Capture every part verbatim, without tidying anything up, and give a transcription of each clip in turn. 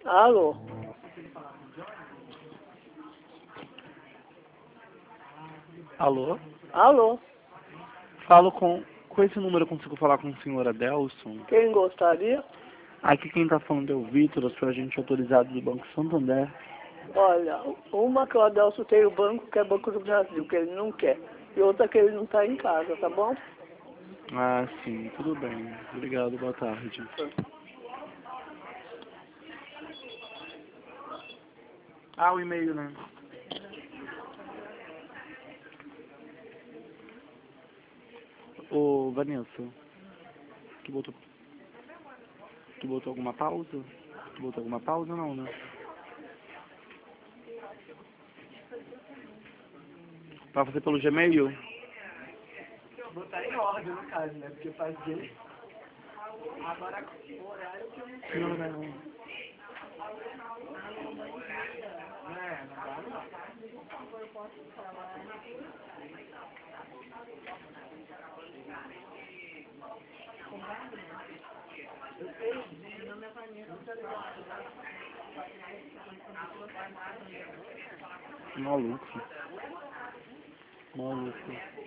Alô? Alô? Alô? Falo com... Com esse número eu consigo falar com o senhor Adelson? Quem gostaria? Aqui quem está falando é o Vitor, eu sou agente autorizado do Banco Santander. Olha, uma que o Adelso tem o banco, que é Banco do Brasil, que ele não quer. E outra que ele não está em casa, tá bom? Ah, sim, tudo bem. Obrigado, boa tarde. Ah, o e-mail, né? Ô, Vanessa, tu botou, tu botou alguma pausa? Tu botou alguma pausa não, né? Pra fazer pelo Gmail? Botar em ordem, no caso, né? Porque fazer... Agora, o horário que eu não sei. Não, não. É, não dá não. Maluco. Maluco.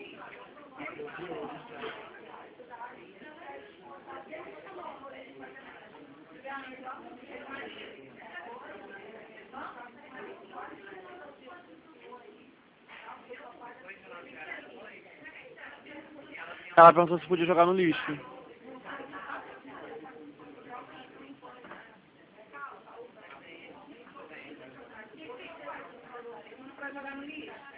Ela perguntou se podia jogar no lixo. Pra jogar no lixo.